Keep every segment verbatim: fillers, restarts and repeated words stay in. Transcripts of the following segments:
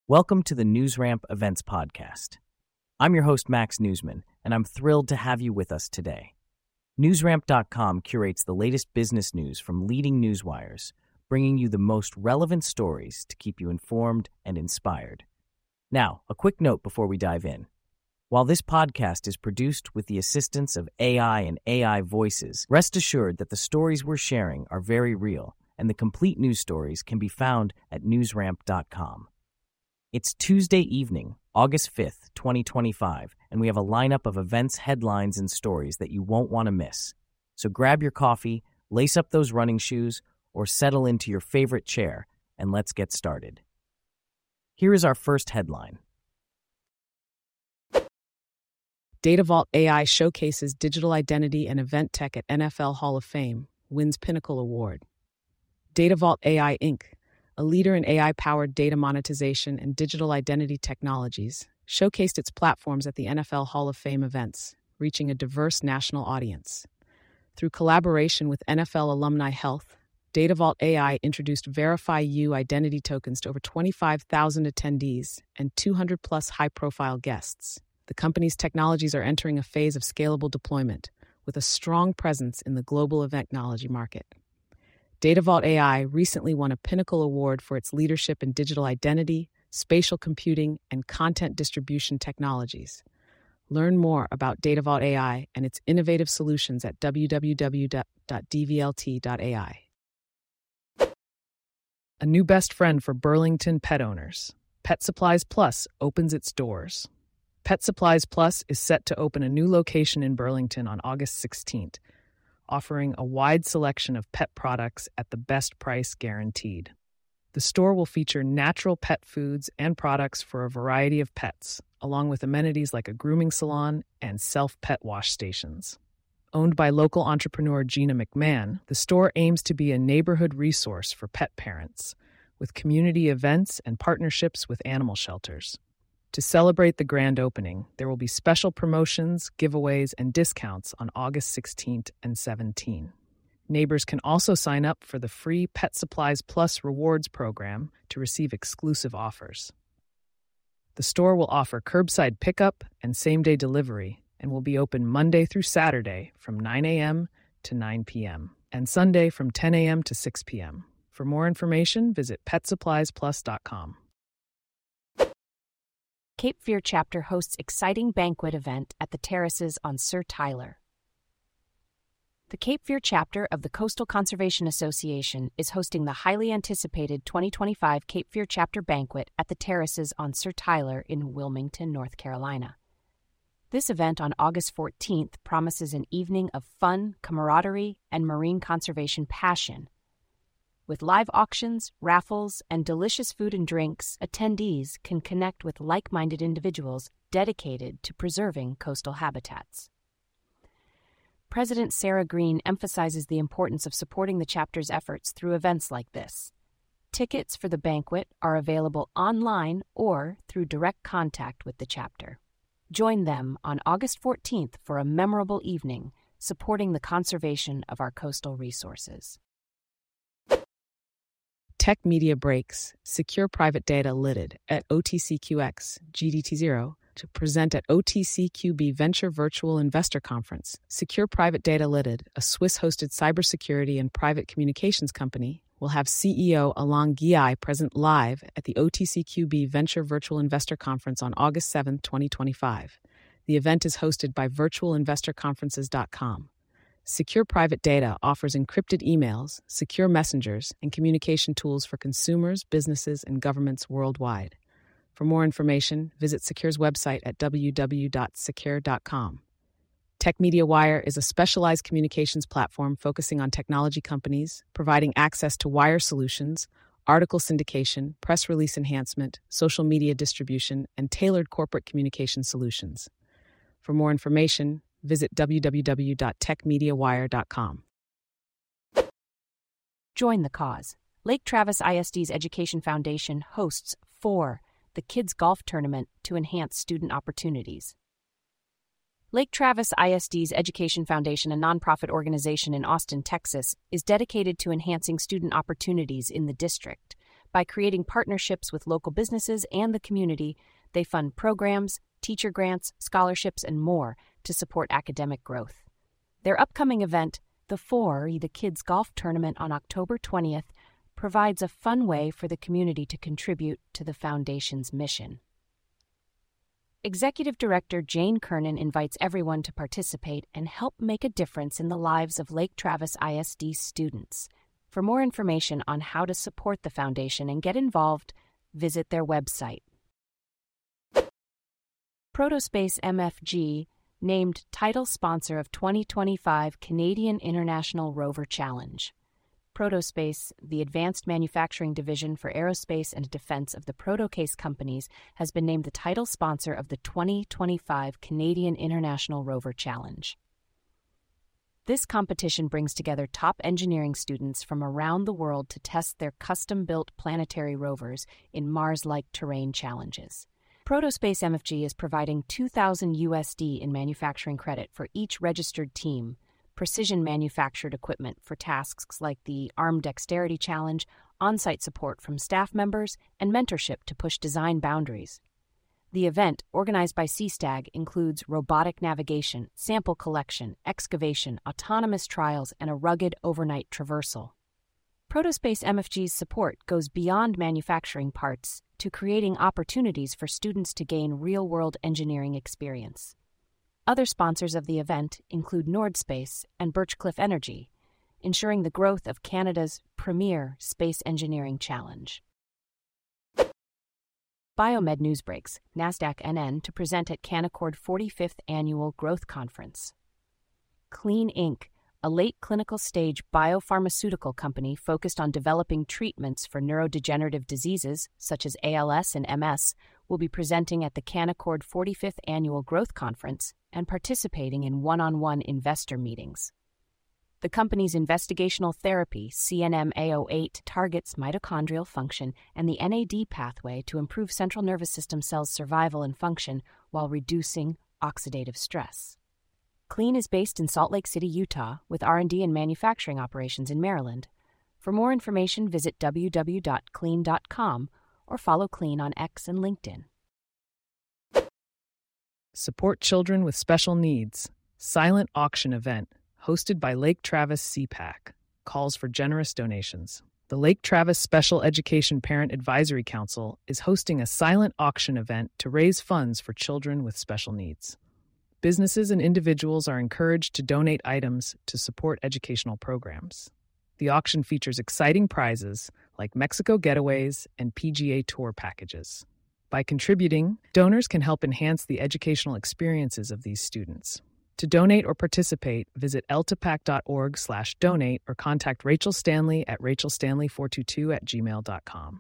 Welcome to the NewsRamp Events Podcast. I'm your host, Max Newsman, and I'm thrilled to have you with us today. NewsRamp dot com curates the latest business news from leading newswires, bringing you the most relevant stories to keep you informed and inspired. Now, a quick note before we dive in. While this podcast is produced with the assistance of A I and A I voices, rest assured that the stories we're sharing are very real, and the complete news stories can be found at NewsRamp dot com. It's Tuesday evening, August fifth, twenty twenty-five, and we have a lineup of events, headlines, and stories that you won't want to miss. So grab your coffee, lace up those running shoes, or settle into your favorite chair, and let's get started. Here is our first headline. DataVault A I showcases digital identity and event tech at N F L Hall of Fame, wins Pinnacle Award. DataVault A I Incorporated, a leader in A I-powered data monetization and digital identity technologies, showcased its platforms at the N F L Hall of Fame events, reaching a diverse national audience. Through collaboration with N F L Alumni Health, DataVault A I introduced Verify You identity tokens to over twenty-five thousand attendees and two hundred plus high-profile guests. The company's technologies are entering a phase of scalable deployment, with a strong presence in the global event technology market. DataVault A I recently won a Pinnacle Award for its leadership in digital identity, spatial computing, and content distribution technologies. Learn more about DataVault A I and its innovative solutions at w w w dot d v l t dot a i. A new best friend for Burlington pet owners. Pet Supplies Plus opens its doors. Pet Supplies Plus is set to open a new location in Burlington on August sixteenth, offering a wide selection of pet products at the best price guaranteed. The store will feature natural pet foods and products for a variety of pets, along with amenities like a grooming salon and self-pet wash stations. Owned by local entrepreneur Gina McMahon, the store aims to be a neighborhood resource for pet parents, with community events and partnerships with animal shelters. To celebrate the grand opening, there will be special promotions, giveaways, and discounts on August sixteenth and seventeenth. Neighbors can also sign up for the free Pet Supplies Plus Rewards program to receive exclusive offers. The store will offer curbside pickup and same-day delivery and will be open Monday through Saturday from nine a.m. to nine p.m. and Sunday from ten a.m. to six p.m. For more information, visit pet supplies plus dot com. Cape Fear chapter hosts exciting banquet event at the terraces on Sir Tyler. The Cape Fear chapter of the Coastal Conservation Association is hosting the highly anticipated twenty twenty-five Cape Fear chapter banquet at the terraces on Sir Tyler in Wilmington, North Carolina. This event on August fourteenth promises an evening of fun, camaraderie, and marine conservation passion. With live auctions, raffles, and delicious food and drinks, attendees can connect with like-minded individuals dedicated to preserving coastal habitats. President Sarah Green emphasizes the importance of supporting the chapter's efforts through events like this. Tickets for the banquet are available online or through direct contact with the chapter. Join them on August fourteenth for a memorable evening supporting the conservation of our coastal resources. Tech Media breaks Secure Private Data Limited at O T C Q X G D T zero to present at O T C Q B Venture Virtual Investor Conference. Secure Private Data Limited, a Swiss-hosted cybersecurity and private communications company, will have C E O Alon Guillay present live at the O T C Q B Venture Virtual Investor Conference on August seventh, twenty twenty-five. The event is hosted by virtual investor conferences dot com. Secure Private Data offers encrypted emails, secure messengers, and communication tools for consumers, businesses, and governments worldwide. For more information, visit Secure's website at w w w dot secure dot com. Tech Media Wire is a specialized communications platform focusing on technology companies, providing access to wire solutions, article syndication, press release enhancement, social media distribution, and tailored corporate communication solutions. For more information, visit w w w dot tech media wire dot com. Join the cause. Lake Travis I S D's Education Foundation hosts FOR, the Kids Golf Tournament to enhance student opportunities. Lake Travis I S D's Education Foundation, a nonprofit organization in Austin, Texas, is dedicated to enhancing student opportunities in the district By creating partnerships with local businesses and the community, they fund programs, teacher grants, scholarships, and more to support academic growth. Their upcoming event, the Four E, the Kids Golf Tournament on October twentieth, provides a fun way for the community to contribute to the Foundation's mission. Executive Director Jane Kernan invites everyone to participate and help make a difference in the lives of Lake Travis I S D students. For more information on how to support the Foundation and get involved, visit their website. Protospace M F G, named title sponsor of twenty twenty-five Canadian International Rover Challenge. Protospace, the advanced manufacturing division for aerospace and defense of the Protocase companies, has been named the title sponsor of the twenty twenty-five Canadian International Rover Challenge. This competition brings together top engineering students from around the world to test their custom-built planetary rovers in Mars-like terrain challenges. Protospace M F G is providing two thousand U S D in manufacturing credit for each registered team, precision manufactured equipment for tasks like the Arm Dexterity Challenge, on-site support from staff members, and mentorship to push design boundaries. The event, organized by C STAG, includes robotic navigation, sample collection, excavation, autonomous trials, and a rugged overnight traversal. Protospace M F G's support goes beyond manufacturing parts to creating opportunities for students to gain real-world engineering experience. Other sponsors of the event include Nordspace and Birchcliff Energy, ensuring the growth of Canada's premier space engineering challenge. Biomed Newsbreaks, NASDAQ N N, to present at Canaccord forty-fifth Annual Growth Conference. Clean Incorporated, a late clinical stage biopharmaceutical company focused on developing treatments for neurodegenerative diseases such as A L S and M S, will be presenting at the Canaccord forty-fifth Annual Growth Conference and participating in one-on-one investor meetings. The company's investigational therapy, C N M A zero eight, targets mitochondrial function and the N A D pathway to improve central nervous system cells' survival and function while reducing oxidative stress. Clean is based in Salt Lake City, Utah, with R and D and manufacturing operations in Maryland. For more information, visit w w w dot clean dot com or follow Clean on X and LinkedIn. Support children with special needs. Silent auction event hosted by Lake Travis C PAC, calls for generous donations. The Lake Travis Special Education Parent Advisory Council is hosting a silent auction event to raise funds for children with special needs. Businesses and individuals are encouraged to donate items to support educational programs. The auction features exciting prizes like Mexico getaways and P G A Tour packages. By contributing, donors can help enhance the educational experiences of these students. To donate or participate, visit eltapac.org slash donate or contact Rachel Stanley at rachel stanley four two two at gmail dot com.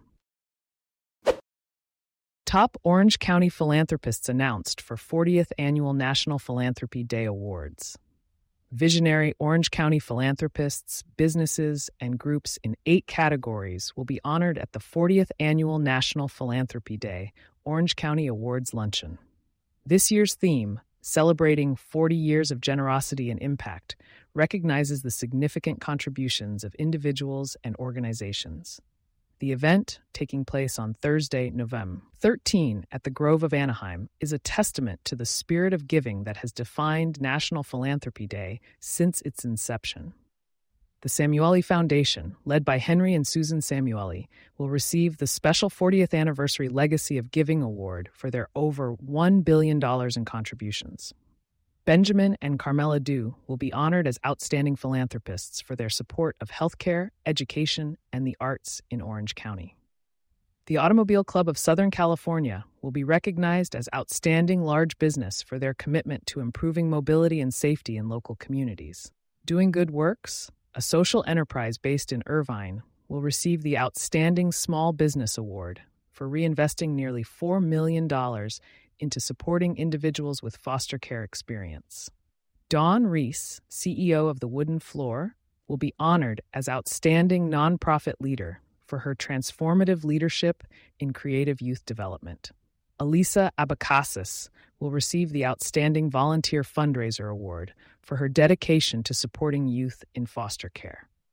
Top Orange County philanthropists announced for fortieth Annual National Philanthropy Day Awards. Visionary Orange County philanthropists, businesses, and groups in eight categories will be honored at the fortieth Annual National Philanthropy Day Orange County Awards Luncheon. This year's theme, Celebrating forty Years of Generosity and Impact, recognizes the significant contributions of individuals and organizations. The event, taking place on Thursday, November thirteenth at the Grove of Anaheim, is a testament to the spirit of giving that has defined National Philanthropy Day since its inception. The Samueli Foundation, led by Henry and Susan Samueli, will receive the special fortieth Anniversary Legacy of Giving Award for their over one billion dollars in contributions. Benjamin and Carmela Dew will be honored as outstanding philanthropists for their support of healthcare, education, and the arts in Orange County. The Automobile Club of Southern California will be recognized as outstanding large business for their commitment to improving mobility and safety in local communities. Doing Good Works, a social enterprise based in Irvine, will receive the Outstanding Small Business Award for reinvesting nearly four million dollars into supporting individuals with foster care experience. Dawn Reese, C E O of The Wooden Floor, will be honored as Outstanding Nonprofit Leader for her transformative leadership in creative youth development. Elisa Abakasis will receive the Outstanding Volunteer Fundraiser Award for her dedication to supporting youth in foster care.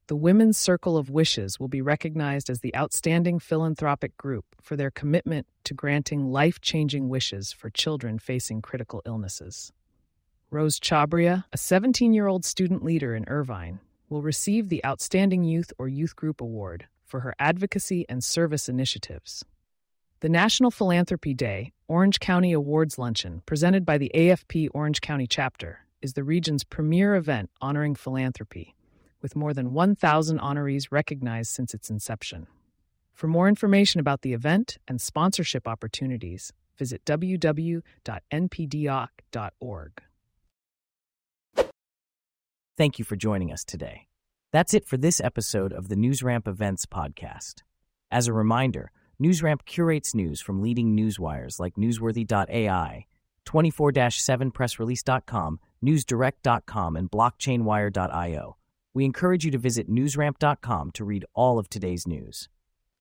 the Women's Circle of Wishes will be recognized as the outstanding philanthropic group for their commitment to granting life-changing wishes for children facing critical illnesses. Rose Chabria, a seventeen-year-old student leader in Irvine, will receive the Outstanding Youth or Youth Group Award for her advocacy and service initiatives. The National Philanthropy Day Orange County Awards Luncheon, presented by the A F P Orange County Chapter, is the region's premier event honoring philanthropy, with more than one thousand honorees recognized since its inception. For more information about the event and sponsorship opportunities, visit w w w dot n p d o c dot org. Thank you for joining us today. That's it for this episode of the NewsRamp Events podcast. As a reminder, NewsRamp curates news from leading newswires like newsworthy dot a i, twenty-four seven press release dot com, newsdirect dot com, and blockchain wire dot io. We encourage you to visit newsramp dot com to read all of today's news.